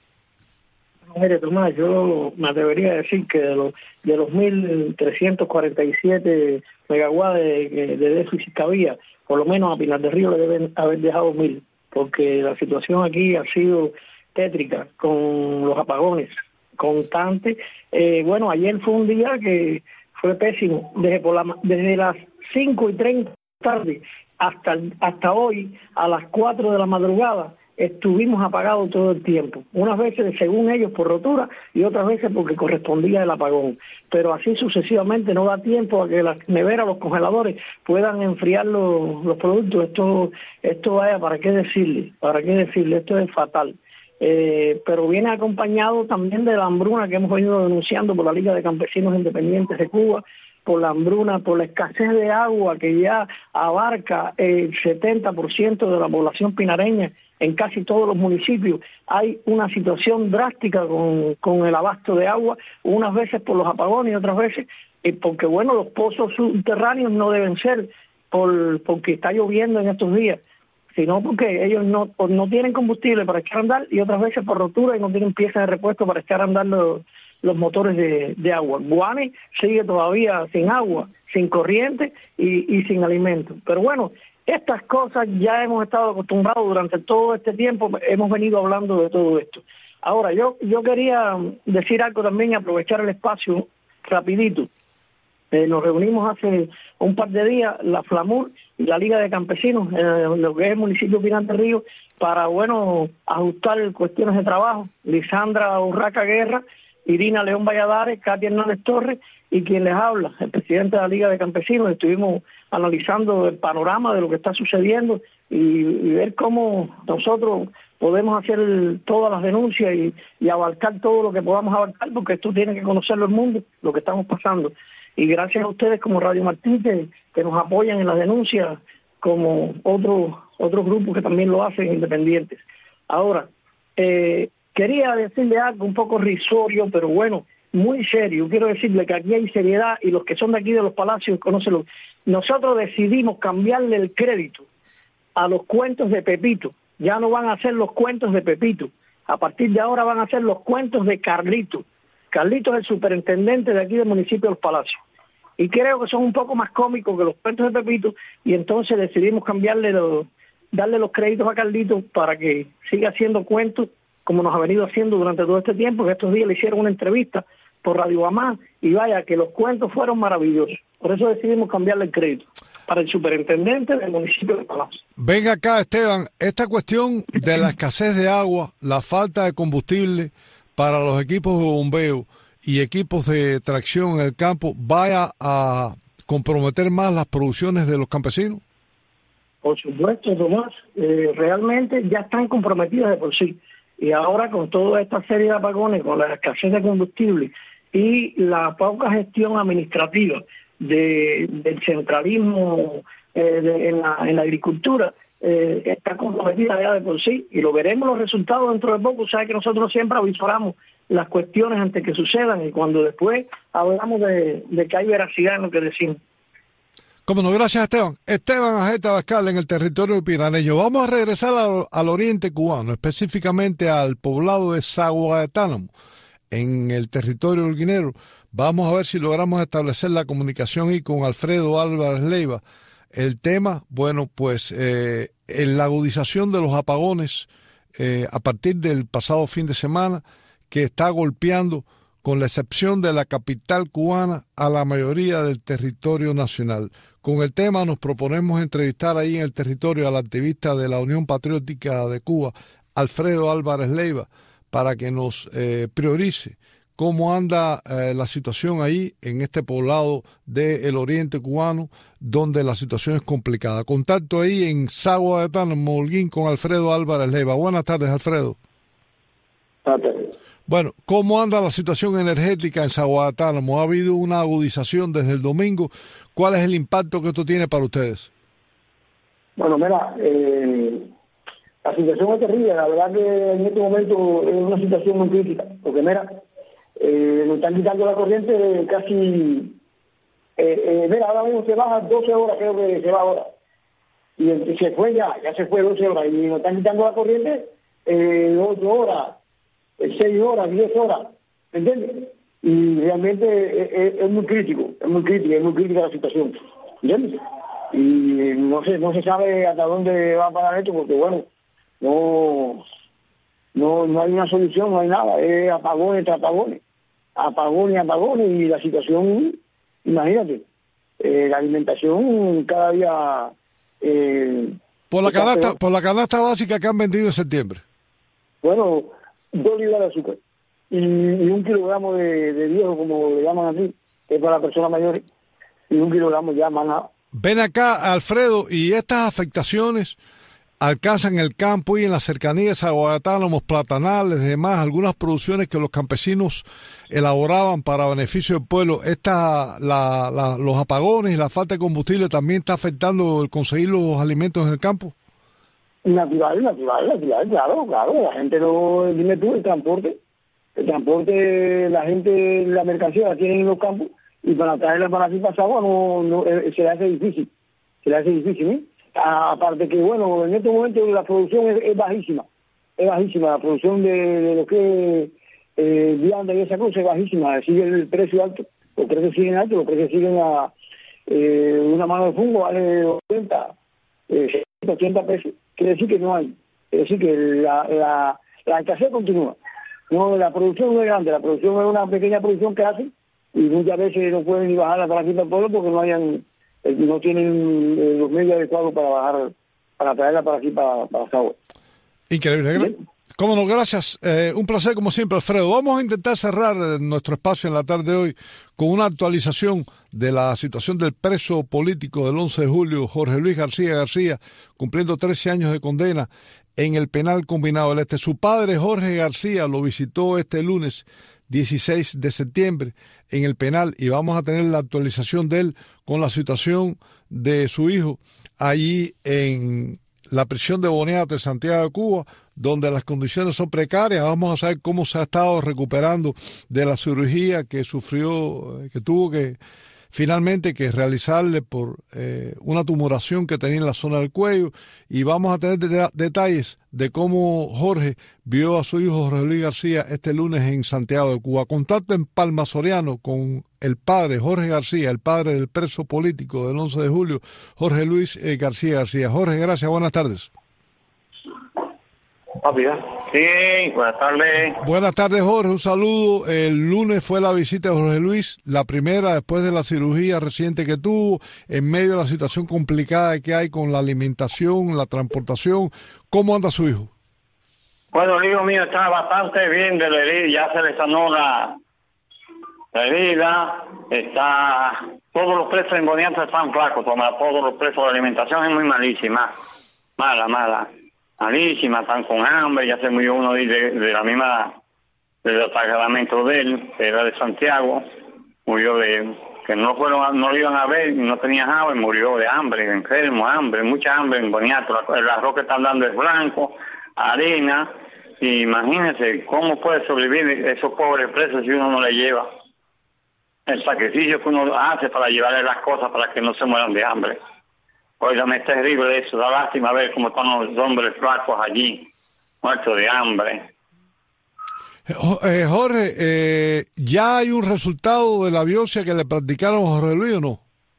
Mire, Tomás, yo me atrevería a decir que de los de los mil trescientos cuarenta y siete megawatts de, de déficit que había, por lo menos a Pinar del Río le deben haber dejado mil, porque la situación aquí ha sido tétrica, con los apagones constantes. Eh, bueno, ayer fue un día que fue pésimo, desde por la desde las cinco y treinta de la tarde hasta, hasta hoy, a las cuatro de la madrugada, estuvimos apagados todo el tiempo. Unas veces, según ellos, por rotura, y otras veces porque correspondía el apagón. Pero así sucesivamente no da tiempo a que las neveras, los congeladores, puedan enfriar los, los productos. Esto, esto vaya, ¿para qué decirle? ¿Para qué decirle? Esto es fatal. Eh, pero viene acompañado también de la hambruna que hemos venido denunciando por la Liga de Campesinos Independientes de Cuba, por la hambruna, por la escasez de agua que ya abarca el setenta por ciento de la población pinareña en casi todos los municipios. Hay una situación drástica con, con el abasto de agua, unas veces por los apagones y otras veces eh, porque, bueno, los pozos subterráneos no deben ser por porque está lloviendo en estos días, sino porque ellos no no tienen combustible para echar a andar y otras veces por rotura y no tienen piezas de repuesto para echar a andar los, los motores de, de agua. Guane sigue todavía sin agua, sin corriente y, y sin alimento. Pero bueno, estas cosas ya hemos estado acostumbrados durante todo este tiempo, hemos venido hablando de todo esto. Ahora, yo yo quería decir algo también y aprovechar el espacio rapidito. Eh, nos reunimos hace un par de días, la FLAMUR y la Liga de Campesinos, en lo que es el municipio de Pinar del Río, para, bueno, ajustar cuestiones de trabajo. Lisandra Urraca Guerra, Irina León Valladares, Katia Hernández Torres y quien les habla, el presidente de la Liga de Campesinos. Estuvimos analizando el panorama de lo que está sucediendo y, y ver cómo nosotros podemos hacer todas las denuncias y, y abarcar todo lo que podamos abarcar, porque esto tiene que conocerlo el mundo, lo que estamos pasando. Y gracias a ustedes como Radio Martí, que, que nos apoyan en las denuncias, como otros otros grupos que también lo hacen independientes. Ahora, eh, quería decirle algo un poco risorio, pero bueno, muy serio. Quiero decirle que aquí hay seriedad y los que son de aquí de los Palacios conocen. Nosotros decidimos cambiarle el crédito a los cuentos de Pepito. Ya no van a ser los cuentos de Pepito. A partir de ahora van a ser los cuentos de Carlito. Carlito es el superintendente de aquí del municipio de Los Palacios. Y creo que son un poco más cómicos que los cuentos de Pepito, y entonces decidimos cambiarle los, darle los créditos a Carlito para que siga haciendo cuentos como nos ha venido haciendo durante todo este tiempo, que estos días le hicieron una entrevista por Radio Amá, y vaya que los cuentos fueron maravillosos. Por eso decidimos cambiarle el crédito para el superintendente del municipio de Palacio. Venga acá, Esteban, esta cuestión de la escasez de agua, la falta de combustible para los equipos de bombeo y equipos de tracción en el campo, ¿vaya a comprometer más las producciones de los campesinos? Por supuesto, Tomás, eh, realmente ya están comprometidas de por sí. Y ahora con toda esta serie de apagones, con la escasez de combustible y la poca gestión administrativa de, del centralismo eh, de, en, la, en la agricultura, eh, está comprometida ya de por sí, y lo veremos los resultados dentro de poco. Sabe que nosotros siempre avisoramos las cuestiones antes que sucedan, y cuando después hablamos de, de que hay veracidad en lo que decimos. Como no, gracias Esteban. Esteban Ajeta Abascal en el territorio piraneño. Vamos a regresar al, al oriente cubano, específicamente al poblado de Zaguatánamo, en el territorio holguinero. Vamos a ver si logramos establecer la comunicación y con Alfredo Álvarez Leiva. El tema, bueno, pues eh, en la agudización de los apagones eh, a partir del pasado fin de semana, que está golpeando, con la excepción de la capital cubana, a la mayoría del territorio nacional. Con el tema nos proponemos entrevistar ahí en el territorio al activista de la Unión Patriótica de Cuba, Alfredo Álvarez Leiva, para que nos eh, priorice cómo anda eh, la situación ahí en este poblado del oriente cubano, donde la situación es complicada. Contacto ahí en Zaguatánamo, Holguín, con Alfredo Álvarez Leiva. Buenas tardes, Alfredo. Buenas tardes. Bueno, ¿cómo anda la situación energética en Zaguatánamo? ¿Ha habido una agudización desde el domingo? ¿Cuál es el impacto que esto tiene para ustedes? Bueno, mira, eh, la situación es terrible. La verdad que en este momento es una situación muy crítica, porque mira, eh, nos están quitando la corriente casi, eh, eh, mira, ahora mismo se baja doce horas, creo que se va ahora, y, y se fue ya, ya se fue doce horas, y nos están quitando la corriente eh, ocho horas, seis horas, diez horas, ¿me entiendes? Y realmente es, es, es muy crítico, es muy crítica, es muy crítica la situación, ¿entiendes? Y no sé, no se sabe hasta dónde va a parar esto, porque bueno, no, no, no hay una solución, no hay nada, es apagones tras apagones, apagones, apagones, y la situación, imagínate, eh, la alimentación cada día... Eh, por la canasta, por la canasta básica que han vendido en septiembre. Bueno, dos libras de azúcar y, y un kilogramo de, de viejo, como le llaman aquí, que es para personas mayores, y un kilogramo ya más nada. Ven acá, Alfredo, y estas afectaciones alcanzan el campo y en las cercanías a Zaguatánamo, platanales, demás, algunas producciones que los campesinos elaboraban para beneficio del pueblo. Esta, la, la, los apagones y la falta de combustible también está afectando el conseguir los alimentos en el campo. Natural, natural, natural, claro, claro. La gente no, dime tú, el transporte, el transporte, la gente, la mercancía la tienen en los campos, y para traerla para aquí para Sagua no, no, eh, se le hace difícil, se le hace difícil, ¿eh? Aparte que, bueno, en este momento la producción es, es bajísima, es bajísima, la producción de, de lo que eh, vianda y esa cosa es bajísima, sigue el precio alto, los precios siguen altos, los precios siguen a eh, una mano de fungo vale ochenta, eh, ochenta pesos, quiere decir que no hay, quiere decir que la, la, la escasez continúa, no, la producción no es grande, la producción es una pequeña producción que hacen, y muchas veces no pueden ni bajarla para aquí para el pueblo porque no hayan, no tienen eh, los medios adecuados para bajar, para traerla para aquí para, para Sagua. Increíble. ¿Sí? Cómo no, gracias. Eh, un placer como siempre, Alfredo. Vamos a intentar cerrar nuestro espacio en la tarde de hoy con una actualización de la situación del preso político del once de julio, Jorge Luis García García, cumpliendo trece años de condena en el penal combinado del Este. Su padre, Jorge García, lo visitó este lunes dieciséis de septiembre en el penal, y vamos a tener la actualización de él con la situación de su hijo allí en la prisión de Boniato de Santiago de Cuba, donde las condiciones son precarias. Vamos a saber cómo se ha estado recuperando de la cirugía que sufrió, que tuvo que finalmente que realizarle por eh, una tumoración que tenía en la zona del cuello, y vamos a tener de detalles de cómo Jorge vio a su hijo Jorge Luis García este lunes en Santiago de Cuba. Contacto en Palma Soriano con el padre Jorge García, el padre del preso político del once de julio, Jorge Luis eh, García García. Jorge, gracias, buenas tardes. Sí, buenas tardes. Buenas tardes, Jorge, un saludo. El lunes fue la visita de Jorge Luis, la primera después de la cirugía reciente que tuvo, en medio de la situación complicada que hay con la alimentación, la transportación. ¿Cómo anda su hijo? Bueno, el hijo mío está bastante bien de la herida, ya se le sanó la, la herida, está, todos los presos en Boniato están flacos, todos los presos de alimentación es muy malísima, mala, mala. malísima, están con hambre. Ya se murió uno de, de la misma, del atacamiento de él, que era de Santiago, murió de, que no fueron, no lo iban a ver, no tenía agua y murió de hambre, enfermo, hambre, mucha hambre en Boniato. El arroz que están dando es blanco, harina, y imagínense cómo puede sobrevivir esos pobres presos si uno no le lleva el sacrificio que uno hace para llevarle las cosas para que no se mueran de hambre. Óigame, es terrible eso, da lástima ver cómo están los hombres flacos allí, muertos de hambre. Eh, Jorge, eh, ¿ya hay un resultado de la biopsia que le practicaron a Jorge Luis o no?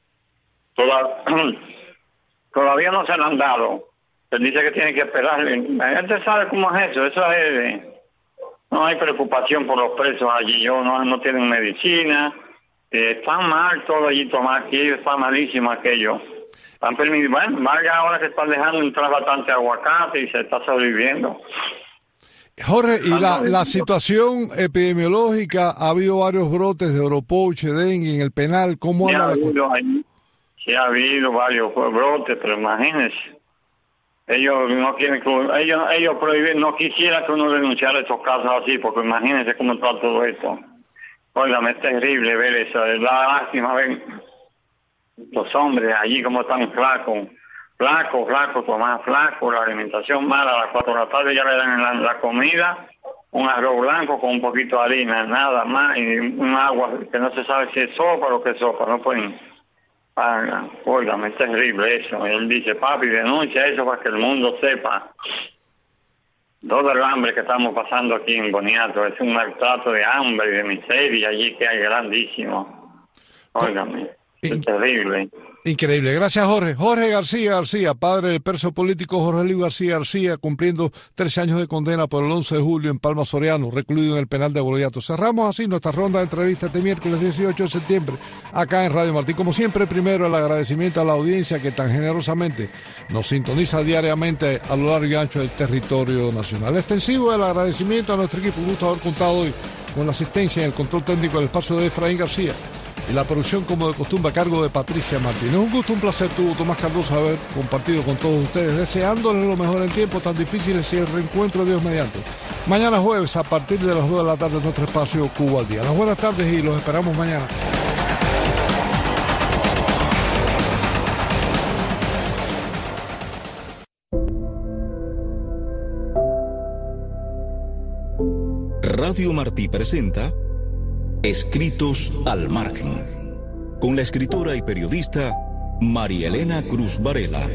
Toda, todavía no se lo han dado. Se dice que tiene que esperar. La gente sabe cómo es eso. Eso es, no hay preocupación por los presos allí. Yo no, no tienen medicina. Eh, están mal todo allí, tomar aquí. Está malísimo aquello. Están permitiendo, bueno, valga ahora que están dejando entrar bastante aguacate y se está sobreviviendo. Jorge, y la, la situación epidemiológica, ha habido varios brotes de oropoche, dengue en el penal, ¿cómo anda la cosa? Sí ha habido varios brotes, pero imagínense, ellos no quieren que, ellos, ellos prohíben, no quisiera que uno denunciara estos casos así, porque imagínense cómo está todo esto. Óigame, es terrible ver eso, es la lástima ver los hombres allí como están flacos. Flaco, flaco, tomar flaco, la alimentación mala, a las cuatro de la tarde ya le dan la, la comida, un arroz blanco con un poquito de harina, nada más, y un agua que no se sabe si es sopa o qué es sopa, no pueden pagar. Óigame, es terrible eso. Él dice, papi, denuncia eso para que el mundo sepa. Todo el hambre que estamos pasando aquí en Boniato es un maltrato de hambre y de miseria allí que hay grandísimo. Óigame, es terrible. Increíble. Gracias, Jorge. Jorge García García, padre del preso político Jorge Luis García García, cumpliendo trece años de condena por el once de julio en Palma Soriano, recluido en el penal de Boniato. Cerramos así nuestra ronda de entrevistas este miércoles dieciocho de septiembre, acá en Radio Martí. Como siempre, primero el agradecimiento a la audiencia que tan generosamente nos sintoniza diariamente a lo largo y ancho del territorio nacional. Extensivo el agradecimiento a nuestro equipo. Un gusto haber contado hoy con la asistencia en el control técnico del espacio de Efraín García y la producción, como de costumbre, a cargo de Patricia Martínez. Un gusto, un placer tuvo Tomás Cardoso haber compartido con todos ustedes, deseándoles lo mejor en tiempos tan difíciles y el reencuentro de Dios mediante. Mañana jueves, a partir de las dos de la tarde, en nuestro espacio Cuba al Día. Las buenas tardes y los esperamos mañana. Radio Martí presenta Escritos al Margen, con la escritora y periodista María Elena Cruz Varela.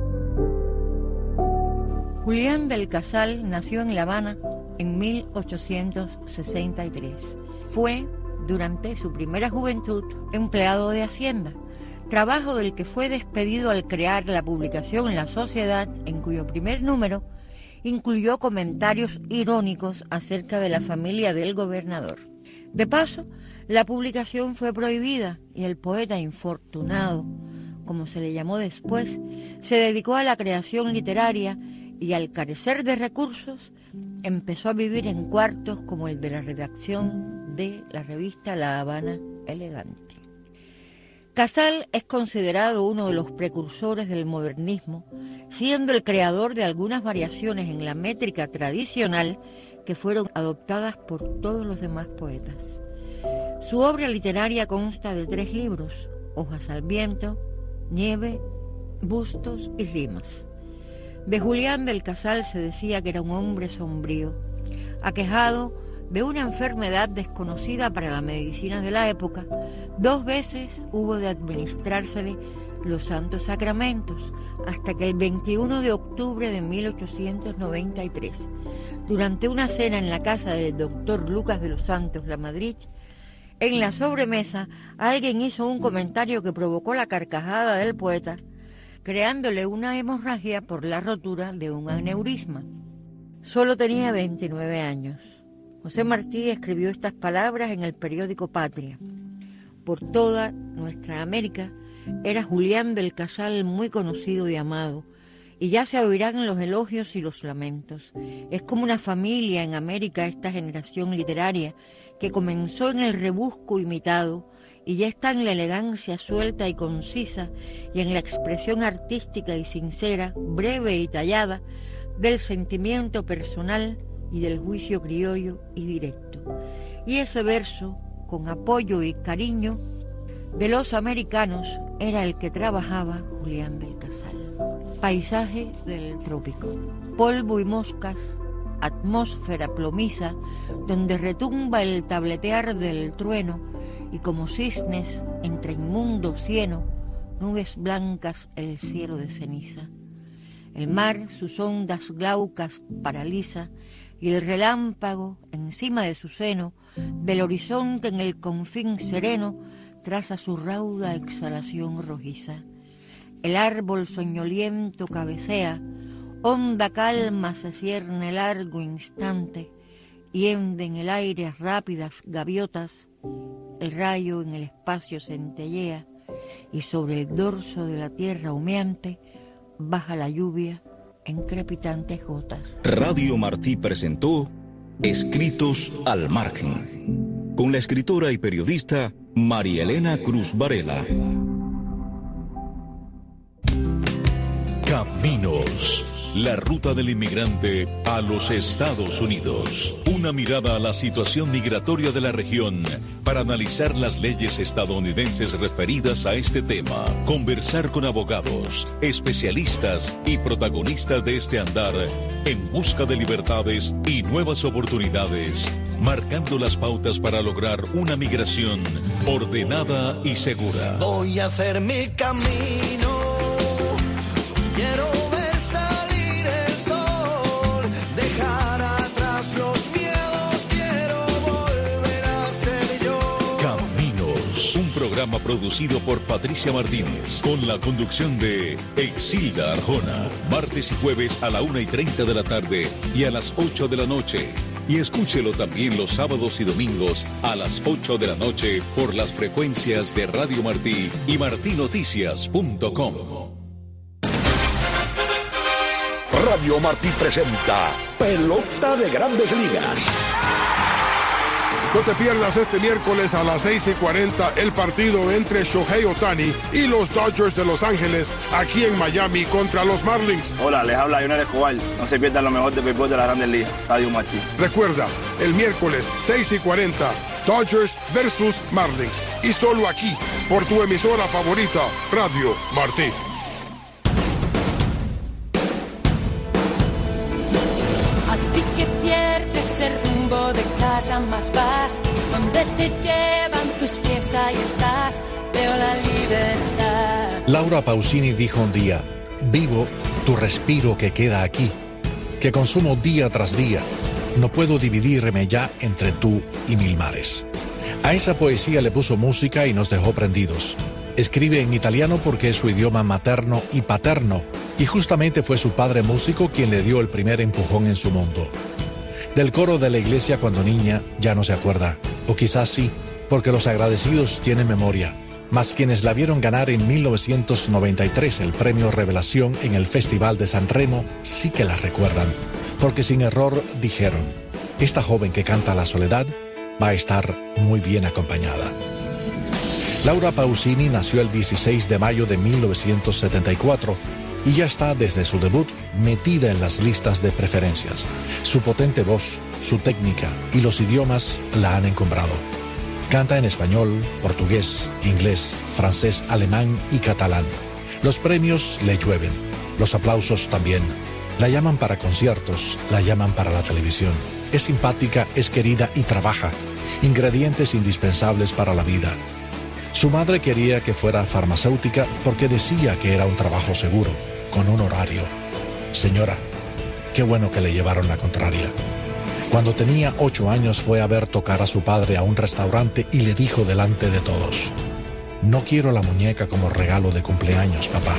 Julián del Casal nació en La Habana en mil ochocientos sesenta y tres. Fue, durante su primera juventud, empleado de Hacienda, trabajo del que fue despedido al crear la publicación La Sociedad, en cuyo primer número incluyó comentarios irónicos acerca de la familia del gobernador. De paso, la publicación fue prohibida y el poeta infortunado, como se le llamó después, se dedicó a la creación literaria y, al carecer de recursos, empezó a vivir en cuartos como el de la redacción de la revista La Habana Elegante. Casal es considerado uno de los precursores del modernismo, siendo el creador de algunas variaciones en la métrica tradicional que fueron adoptadas por todos los demás poetas. Su obra literaria consta de tres libros: Hojas al viento, Nieve, Bustos y Rimas. De Julián del Casal se decía que era un hombre sombrío, aquejado de una enfermedad desconocida para la medicina de la época. Dos veces hubo de administrársele los santos sacramentos, hasta que el veintiuno de octubre de mil ochocientos noventa y tres, durante una cena en la casa del doctor Lucas de los Santos Lamadrid, en la sobremesa alguien hizo un comentario que provocó la carcajada del poeta, creándole una hemorragia por la rotura de un aneurisma. Solo tenía veintinueve años. José Martí escribió estas palabras en el periódico Patria. Por toda nuestra América era Julián del Casal muy conocido y amado, y ya se oirán los elogios y los lamentos. Es como una familia en América esta generación literaria que comenzó en el rebusco imitado y ya está en la elegancia suelta y concisa y en la expresión artística y sincera, breve y tallada, del sentimiento personal y del juicio criollo y directo. Y ese verso, con apoyo y cariño de los americanos, era el que trabajaba Julián del Casal. Paisaje del trópico, polvo y moscas, atmósfera plomiza, donde retumba el tabletear del trueno, y como cisnes entre inmundo cieno, nubes blancas el cielo de ceniza. El mar sus ondas glaucas paraliza, y el relámpago encima de su seno, del horizonte en el confín sereno, traza su rauda exhalación rojiza. El árbol soñoliento cabecea, honda calma se cierne largo instante, hiende en el aire rápidas gaviotas, el rayo en el espacio centellea, y sobre el dorso de la tierra humeante baja la lluvia en crepitantes gotas. Radio Martí presentó Escritos al Margen, con la escritora y periodista María Elena Cruz Varela. Caminos, la ruta del inmigrante a los Estados Unidos. Una mirada a la situación migratoria de la región para analizar las leyes estadounidenses referidas a este tema. Conversar con abogados, especialistas y protagonistas de este andar en busca de libertades y nuevas oportunidades, marcando las pautas para lograr una migración ordenada y segura. Voy a hacer mi camino. Quiero ver salir el sol, dejar atrás los miedos, quiero volver a ser yo. Caminos, un programa producido por Patricia Martínez, con la conducción de Exilda Arjona, martes y jueves a la una y treinta de la tarde y a las ocho de la noche. Y escúchelo también los sábados y domingos a las ocho de la noche por las frecuencias de Radio Martí y martí noticias punto com. Radio Martí presenta Pelota de Grandes Ligas. No te pierdas este miércoles a las seis y cuarenta el partido entre Shohei Ohtani y los Dodgers de Los Ángeles, aquí en Miami contra los Marlins. Hola, les habla Lionel Escobar. No se pierdan lo mejor de béisbol de la Grandes Ligas. Radio Martí. Recuerda, el miércoles seis y cuarenta, Dodgers versus Marlins. Y solo aquí, por tu emisora favorita, Radio Martí. El rumbo de casa más vas, donde te llevan tus pies, ahí estás, veo la libertad. Laura Pausini dijo un día: vivo tu respiro que queda aquí, que consumo día tras día, no puedo dividirme ya entre tú y mil mares. A esa poesía le puso música y nos dejó prendidos. Escribe en italiano porque es su idioma materno y paterno, y justamente fue su padre músico quien le dio el primer empujón en su mundo. Del coro de la iglesia cuando niña ya no se acuerda, o quizás sí, porque los agradecidos tienen memoria, mas quienes la vieron ganar en mil novecientos noventa y tres el premio Revelación en el Festival de San Remo sí que la recuerdan, porque sin error dijeron: esta joven que canta la soledad va a estar muy bien acompañada. Laura Pausini nació el dieciséis de mayo de mil novecientos setenta y cuatro y ya está desde su debut metida en las listas de preferencias. Su potente voz, su técnica y los idiomas la han encumbrado. Canta en español, portugués, inglés, francés, alemán y catalán. Los premios le llueven, los aplausos también. La llaman para conciertos, la llaman para la televisión. Es simpática, es querida y trabaja. Ingredientes indispensables para la vida. Su madre quería que fuera farmacéutica porque decía que era un trabajo seguro, con un horario. Señora, qué bueno que le llevaron la contraria. Cuando tenía ocho años fue a ver tocar a su padre a un restaurante y le dijo delante de todos: no quiero la muñeca como regalo de cumpleaños, papá.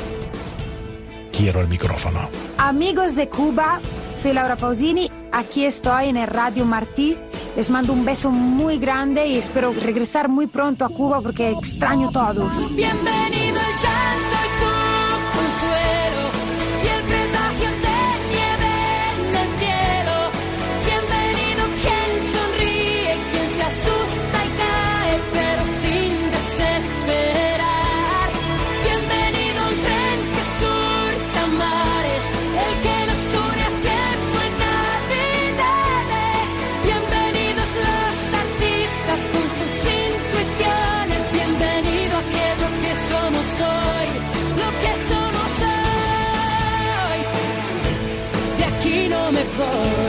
Quiero el micrófono. Amigos de Cuba, soy Laura Pausini, aquí estoy en el Radio Martí. Les mando un beso muy grande y espero regresar muy pronto a Cuba porque extraño a todos. Bienvenido el llanto y su consuelo y el presagio de nieve en el cielo. Bienvenido quien sonríe, quien se asusta y cae pero sin desesperar. Bienvenido un tren que surca mares, el que nos une a tierra. destino mejor.